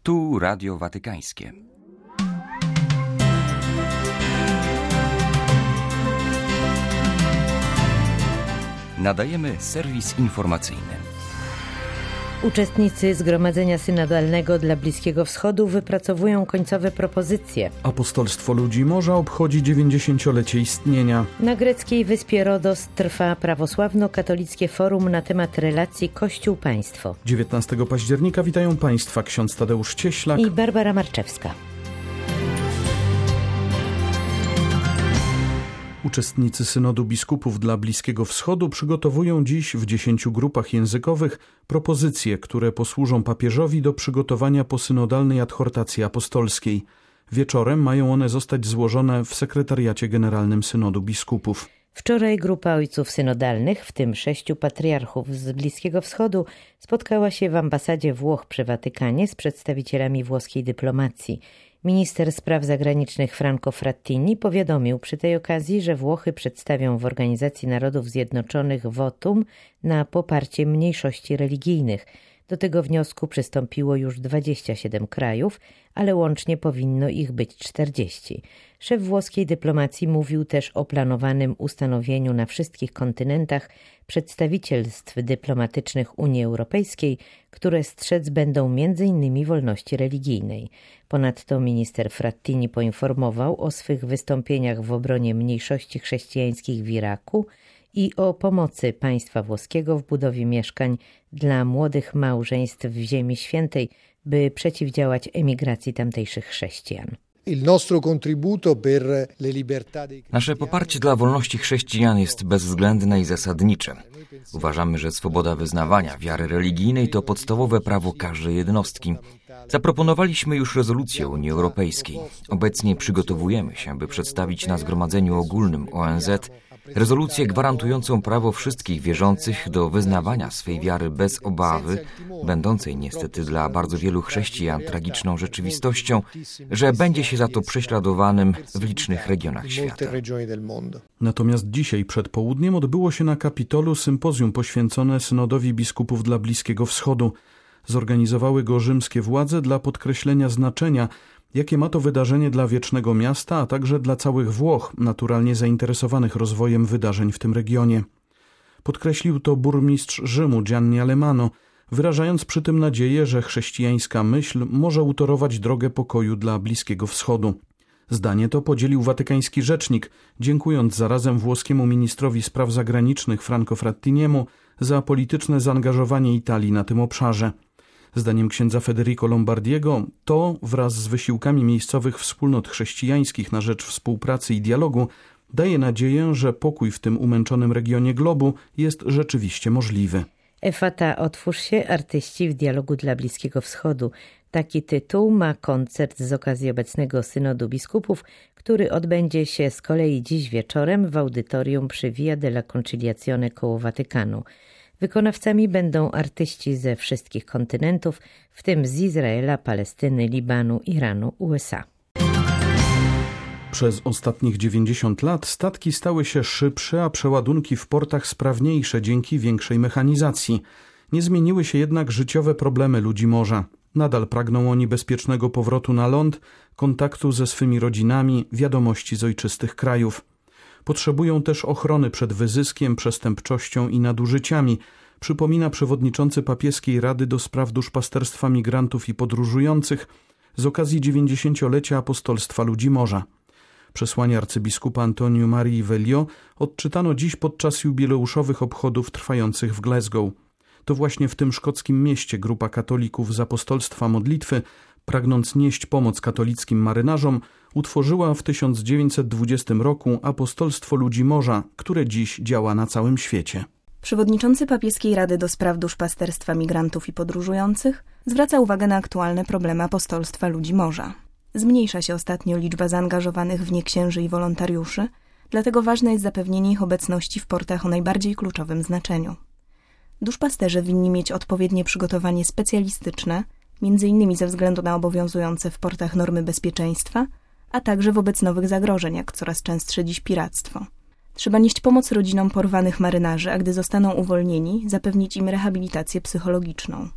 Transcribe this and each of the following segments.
Tu Radio Watykańskie. Nadajemy serwis informacyjny. Uczestnicy Zgromadzenia Synodalnego dla Bliskiego Wschodu wypracowują końcowe propozycje. Apostolstwo Ludzi Morza obchodzi 90-lecie istnienia. Na greckiej wyspie Rodos trwa prawosławno-katolickie forum na temat relacji Kościół-Państwo. 19 października witają Państwa ksiądz Tadeusz Cieślak i Barbara Marczewska. Uczestnicy Synodu Biskupów dla Bliskiego Wschodu przygotowują dziś w 10 grupach językowych propozycje, które posłużą papieżowi do przygotowania posynodalnej adhortacji apostolskiej. Wieczorem mają one zostać złożone w Sekretariacie Generalnym Synodu Biskupów. Wczoraj grupa ojców synodalnych, w tym 6 patriarchów z Bliskiego Wschodu, spotkała się w ambasadzie Włoch przy Watykanie z przedstawicielami włoskiej dyplomacji. Minister spraw zagranicznych Franco Frattini powiadomił przy tej okazji, że Włochy przedstawią w Organizacji Narodów Zjednoczonych wotum na poparcie mniejszości religijnych. Do tego wniosku przystąpiło już 27 krajów, ale łącznie powinno ich być 40. Szef włoskiej dyplomacji mówił też o planowanym ustanowieniu na wszystkich kontynentach przedstawicielstw dyplomatycznych Unii Europejskiej, które strzec będą m.in. wolności religijnej. Ponadto minister Frattini poinformował o swych wystąpieniach w obronie mniejszości chrześcijańskich w Iraku i o pomocy państwa włoskiego w budowie mieszkań dla młodych małżeństw w Ziemi Świętej, by przeciwdziałać emigracji tamtejszych chrześcijan. Nasze poparcie dla wolności chrześcijan jest bezwzględne i zasadnicze. Uważamy, że swoboda wyznawania wiary religijnej to podstawowe prawo każdej jednostki. Zaproponowaliśmy już rezolucję Unii Europejskiej. Obecnie przygotowujemy się, by przedstawić na Zgromadzeniu Ogólnym ONZ rezolucję gwarantującą prawo wszystkich wierzących do wyznawania swej wiary bez obawy, będącej niestety dla bardzo wielu chrześcijan tragiczną rzeczywistością, że będzie się za to prześladowanym w licznych regionach świata. Natomiast dzisiaj przed południem odbyło się na Kapitolu sympozjum poświęcone Synodowi Biskupów dla Bliskiego Wschodu. Zorganizowały go rzymskie władze dla podkreślenia znaczenia, jakie ma to wydarzenie dla wiecznego miasta, a także dla całych Włoch, naturalnie zainteresowanych rozwojem wydarzeń w tym regionie. Podkreślił to burmistrz Rzymu Gianni Alemanno, wyrażając przy tym nadzieję, że chrześcijańska myśl może utorować drogę pokoju dla Bliskiego Wschodu. Zdanie to podzielił watykański rzecznik, dziękując zarazem włoskiemu ministrowi spraw zagranicznych Franco Frattiniemu za polityczne zaangażowanie Italii na tym obszarze. Zdaniem księdza Federico Lombardiego to wraz z wysiłkami miejscowych wspólnot chrześcijańskich na rzecz współpracy i dialogu daje nadzieję, że pokój w tym umęczonym regionie globu jest rzeczywiście możliwy. Efata, otwórz się, artyści w dialogu dla Bliskiego Wschodu. Taki tytuł ma koncert z okazji obecnego Synodu Biskupów, który odbędzie się z kolei dziś wieczorem w audytorium przy Via della Conciliazione koło Watykanu. Wykonawcami będą artyści ze wszystkich kontynentów, w tym z Izraela, Palestyny, Libanu, Iranu, USA. Przez ostatnich 90 lat statki stały się szybsze, a przeładunki w portach sprawniejsze dzięki większej mechanizacji. Nie zmieniły się jednak życiowe problemy ludzi morza. Nadal pragną oni bezpiecznego powrotu na ląd, kontaktu ze swymi rodzinami, wiadomości z ojczystych krajów. Potrzebują też ochrony przed wyzyskiem, przestępczością i nadużyciami, przypomina przewodniczący Papieskiej Rady do spraw duszpasterstwa migrantów i podróżujących z okazji 90-lecia apostolstwa ludzi morza. Przesłanie arcybiskupa Antonio Marii Velio odczytano dziś podczas jubileuszowych obchodów trwających w Glasgow. To właśnie w tym szkockim mieście grupa katolików z apostolstwa modlitwy, pragnąc nieść pomoc katolickim marynarzom, utworzyła w 1920 roku Apostolstwo Ludzi Morza, które dziś działa na całym świecie. Przewodniczący Papieskiej Rady do spraw duszpasterstwa migrantów i podróżujących zwraca uwagę na aktualne problemy Apostolstwa Ludzi Morza. Zmniejsza się ostatnio liczba zaangażowanych w nie księży i wolontariuszy, dlatego ważne jest zapewnienie ich obecności w portach o najbardziej kluczowym znaczeniu. Duszpasterze winni mieć odpowiednie przygotowanie specjalistyczne, m.in. ze względu na obowiązujące w portach normy bezpieczeństwa, a także wobec nowych zagrożeń, jak coraz częstsze dziś piractwo. Trzeba nieść pomoc rodzinom porwanych marynarzy, a gdy zostaną uwolnieni, zapewnić im rehabilitację psychologiczną.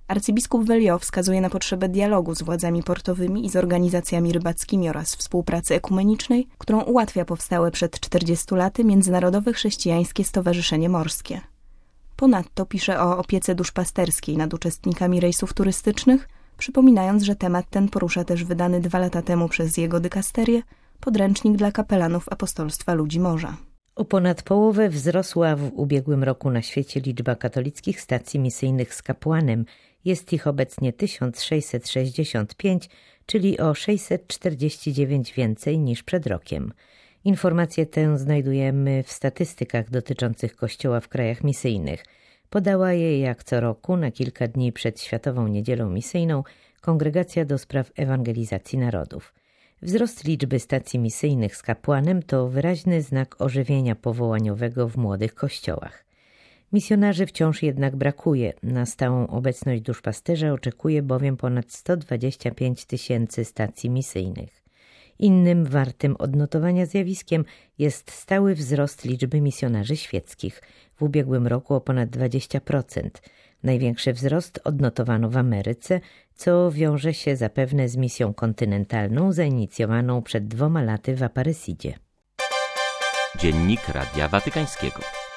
Arcybiskup Velio wskazuje na potrzebę dialogu z władzami portowymi i z organizacjami rybackimi oraz współpracy ekumenicznej, którą ułatwia powstałe przed 40 laty Międzynarodowe Chrześcijańskie Stowarzyszenie Morskie. Ponadto pisze o opiece duszpasterskiej nad uczestnikami rejsów turystycznych, przypominając, że temat ten porusza też wydany 2 lata temu przez jego dykasterię podręcznik dla kapelanów Apostolstwa Ludzi Morza. O ponad połowę wzrosła w ubiegłym roku na świecie liczba katolickich stacji misyjnych z kapłanem. Jest ich obecnie 1665, czyli o 649 więcej niż przed rokiem. Informację tę znajdujemy w statystykach dotyczących Kościoła w krajach misyjnych. Podała je jak co roku na kilka dni przed Światową Niedzielą Misyjną Kongregacja do Spraw Ewangelizacji Narodów. Wzrost liczby stacji misyjnych z kapłanem to wyraźny znak ożywienia powołaniowego w młodych kościołach. Misjonarzy wciąż jednak brakuje. Na stałą obecność duszpasterza oczekuje bowiem ponad 125 000 stacji misyjnych. Innym wartym odnotowania zjawiskiem jest stały wzrost liczby misjonarzy świeckich. W ubiegłym roku o ponad 20%. Największy wzrost odnotowano w Ameryce, co wiąże się zapewne z misją kontynentalną zainicjowaną przed 2 laty w Aparecidzie. Dziennik Radia Watykańskiego.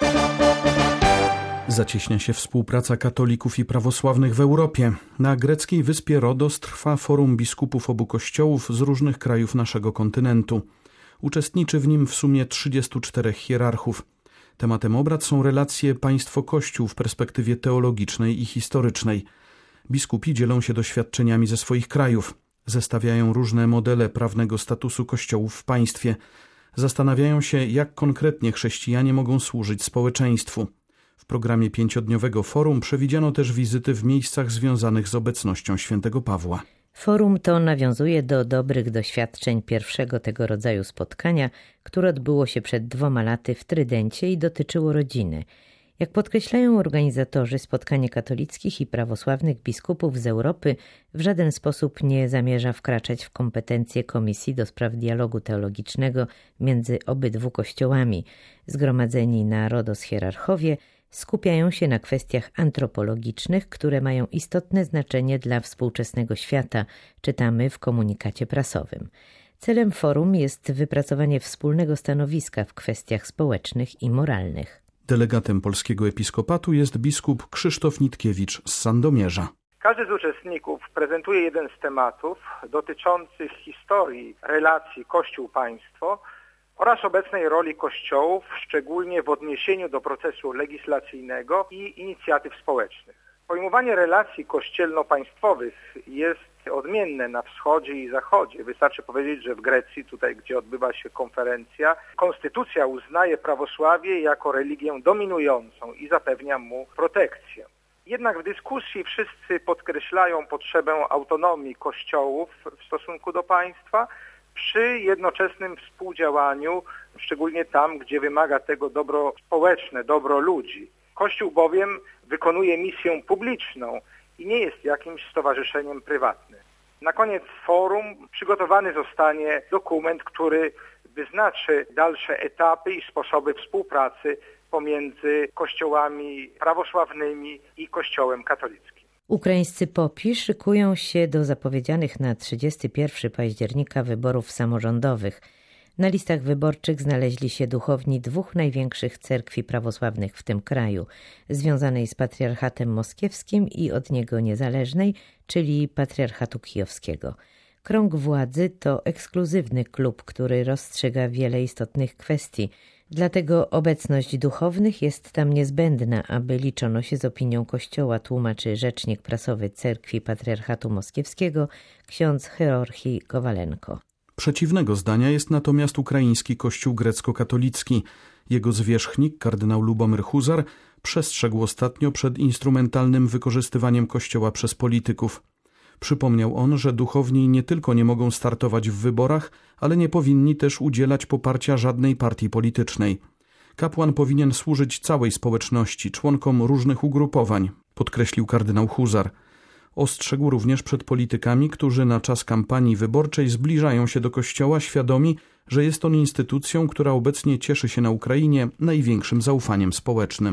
Zacieśnia się współpraca katolików i prawosławnych w Europie. Na greckiej wyspie Rodos trwa forum biskupów obu kościołów z różnych krajów naszego kontynentu. Uczestniczy w nim w sumie 34 hierarchów. Tematem obrad są relacje państwo-kościół w perspektywie teologicznej i historycznej. Biskupi dzielą się doświadczeniami ze swoich krajów. Zestawiają różne modele prawnego statusu kościołów w państwie. Zastanawiają się, jak konkretnie chrześcijanie mogą służyć społeczeństwu. W programie 5-dniowego forum przewidziano też wizyty w miejscach związanych z obecnością świętego Pawła. Forum to nawiązuje do dobrych doświadczeń pierwszego tego rodzaju spotkania, które odbyło się przed 2 laty w Trydencie i dotyczyło rodziny. Jak podkreślają organizatorzy, spotkanie katolickich i prawosławnych biskupów z Europy w żaden sposób nie zamierza wkraczać w kompetencje Komisji do Spraw Dialogu Teologicznego między obydwu kościołami. Zgromadzeni na Rodos hierarchowie skupiają się na kwestiach antropologicznych, które mają istotne znaczenie dla współczesnego świata, czytamy w komunikacie prasowym. Celem forum jest wypracowanie wspólnego stanowiska w kwestiach społecznych i moralnych. Delegatem polskiego episkopatu jest biskup Krzysztof Nitkiewicz z Sandomierza. Każdy z uczestników prezentuje jeden z tematów dotyczących historii relacji Kościół-państwo oraz obecnej roli kościołów, szczególnie w odniesieniu do procesu legislacyjnego i inicjatyw społecznych. Pojmowanie relacji kościelno-państwowych jest odmienne na wschodzie i zachodzie. Wystarczy powiedzieć, że w Grecji, tutaj gdzie odbywa się konferencja, konstytucja uznaje prawosławie jako religię dominującą i zapewnia mu protekcję. Jednak w dyskusji wszyscy podkreślają potrzebę autonomii kościołów w stosunku do państwa przy jednoczesnym współdziałaniu, szczególnie tam, gdzie wymaga tego dobro społeczne, dobro ludzi. Kościół bowiem wykonuje misję publiczną i nie jest jakimś stowarzyszeniem prywatnym. Na koniec forum przygotowany zostanie dokument, który wyznaczy dalsze etapy i sposoby współpracy pomiędzy kościołami prawosławnymi i Kościołem katolickim. Ukraińscy popi szykują się do zapowiedzianych na 31 października wyborów samorządowych. Na listach wyborczych znaleźli się duchowni 2 największych cerkwi prawosławnych w tym kraju, związanej z patriarchatem moskiewskim i od niego niezależnej, czyli patriarchatu kijowskiego. Krąg władzy to ekskluzywny klub, który rozstrzyga wiele istotnych kwestii. Dlatego obecność duchownych jest tam niezbędna, aby liczono się z opinią Kościoła, tłumaczy rzecznik prasowy cerkwi patriarchatu moskiewskiego, ksiądz Georgij Kowalenko. Przeciwnego zdania jest natomiast ukraiński kościół grecko-katolicki. Jego zwierzchnik, kardynał Lubomyr Huzar, przestrzegł ostatnio przed instrumentalnym wykorzystywaniem kościoła przez polityków. Przypomniał on, że duchowni nie tylko nie mogą startować w wyborach, ale nie powinni też udzielać poparcia żadnej partii politycznej. Kapłan powinien służyć całej społeczności, członkom różnych ugrupowań, podkreślił kardynał Huzar. Ostrzegł również przed politykami, którzy na czas kampanii wyborczej zbliżają się do Kościoła, świadomi, że jest on instytucją, która obecnie cieszy się na Ukrainie największym zaufaniem społecznym.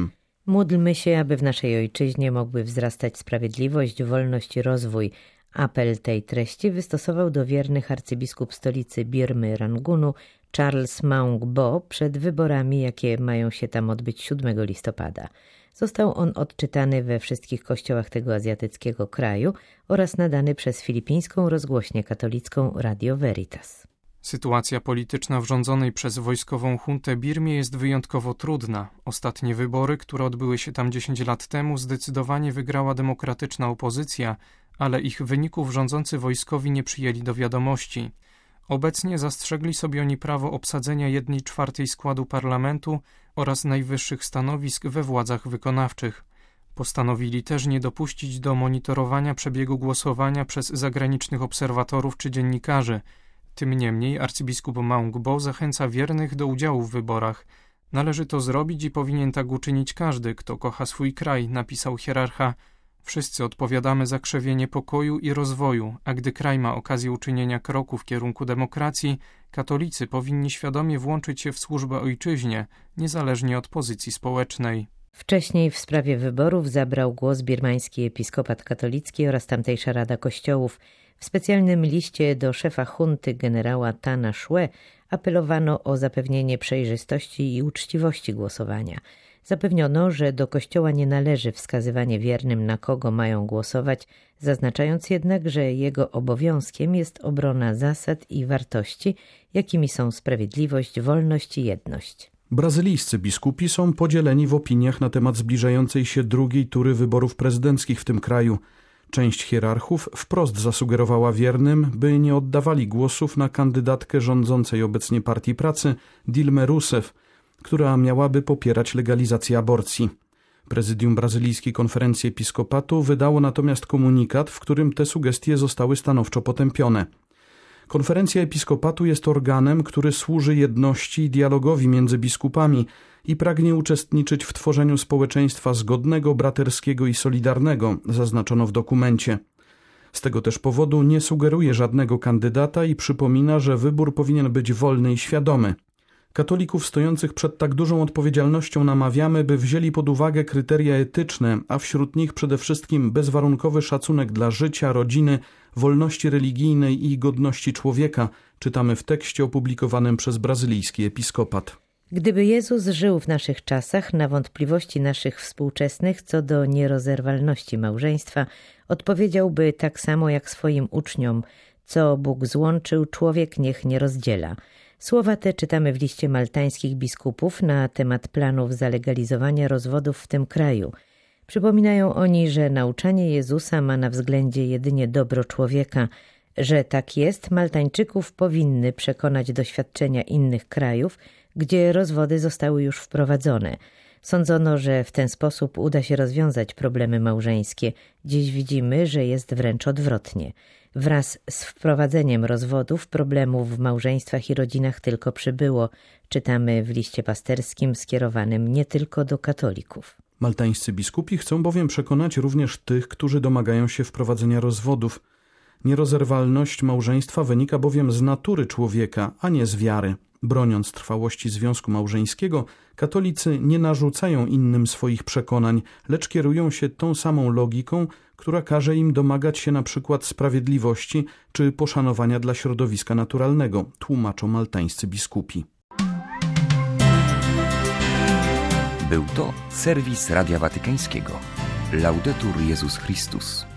Módlmy się, aby w naszej ojczyźnie mogły wzrastać sprawiedliwość, wolność i rozwój. Apel tej treści wystosował do wiernych arcybiskup stolicy Birmy Rangunu Charles Maung Bo przed wyborami, jakie mają się tam odbyć 7 listopada. Został on odczytany we wszystkich kościołach tego azjatyckiego kraju oraz nadany przez filipińską rozgłośnię katolicką Radio Veritas. Sytuacja polityczna w rządzonej przez wojskową juntę Birmie jest wyjątkowo trudna. Ostatnie wybory, które odbyły się tam 10 lat temu, zdecydowanie wygrała demokratyczna opozycja, ale ich wyników rządzący wojskowi nie przyjęli do wiadomości. Obecnie zastrzegli sobie oni prawo obsadzenia 1/4 składu parlamentu oraz najwyższych stanowisk we władzach wykonawczych. Postanowili też nie dopuścić do monitorowania przebiegu głosowania przez zagranicznych obserwatorów czy dziennikarzy. Tym niemniej arcybiskup Maung Bo zachęca wiernych do udziału w wyborach. Należy to zrobić i powinien tak uczynić każdy, kto kocha swój kraj, napisał hierarcha. Wszyscy odpowiadamy za krzewienie pokoju i rozwoju, a gdy kraj ma okazję uczynienia kroku w kierunku demokracji, katolicy powinni świadomie włączyć się w służbę ojczyźnie, niezależnie od pozycji społecznej. Wcześniej w sprawie wyborów zabrał głos birmański episkopat katolicki oraz tamtejsza Rada Kościołów. W specjalnym liście do szefa junty generała Thana Shwe apelowano o zapewnienie przejrzystości i uczciwości głosowania. Zapewniono, że do Kościoła nie należy wskazywanie wiernym, na kogo mają głosować, zaznaczając jednak, że jego obowiązkiem jest obrona zasad i wartości, jakimi są sprawiedliwość, wolność i jedność. Brazylijscy biskupi są podzieleni w opiniach na temat zbliżającej się drugiej tury wyborów prezydenckich w tym kraju. Część hierarchów wprost zasugerowała wiernym, by nie oddawali głosów na kandydatkę rządzącej obecnie Partii Pracy Dilmę Rousseff, która miałaby popierać legalizację aborcji. Prezydium Brazylijskiej Konferencji Episkopatu wydało natomiast komunikat, w którym te sugestie zostały stanowczo potępione. Konferencja Episkopatu jest organem, który służy jedności i dialogowi między biskupami i pragnie uczestniczyć w tworzeniu społeczeństwa zgodnego, braterskiego i solidarnego, zaznaczono w dokumencie. Z tego też powodu nie sugeruje żadnego kandydata i przypomina, że wybór powinien być wolny i świadomy. Katolików stojących przed tak dużą odpowiedzialnością namawiamy, by wzięli pod uwagę kryteria etyczne, a wśród nich przede wszystkim bezwarunkowy szacunek dla życia, rodziny, wolności religijnej i godności człowieka, czytamy w tekście opublikowanym przez brazylijski episkopat. Gdyby Jezus żył w naszych czasach, na wątpliwości naszych współczesnych co do nierozerwalności małżeństwa odpowiedziałby tak samo jak swoim uczniom: co Bóg złączył, człowiek niech nie rozdziela. Słowa te czytamy w liście maltańskich biskupów na temat planów zalegalizowania rozwodów w tym kraju. Przypominają oni, że nauczanie Jezusa ma na względzie jedynie dobro człowieka. Że tak jest, Maltańczyków powinny przekonać doświadczenia innych krajów, gdzie rozwody zostały już wprowadzone. Sądzono, że w ten sposób uda się rozwiązać problemy małżeńskie. Dziś widzimy, że jest wręcz odwrotnie. Wraz z wprowadzeniem rozwodów problemów w małżeństwach i rodzinach tylko przybyło. Czytamy w liście pasterskim skierowanym nie tylko do katolików. Maltańscy biskupi chcą bowiem przekonać również tych, którzy domagają się wprowadzenia rozwodów. Nierozerwalność małżeństwa wynika bowiem z natury człowieka, a nie z wiary. Broniąc trwałości związku małżeńskiego, katolicy nie narzucają innym swoich przekonań, lecz kierują się tą samą logiką, która każe im domagać się na przykład sprawiedliwości czy poszanowania dla środowiska naturalnego, tłumaczą maltańscy biskupi. Był to serwis Radia Watykańskiego. Laudetur Jezus Chrystus.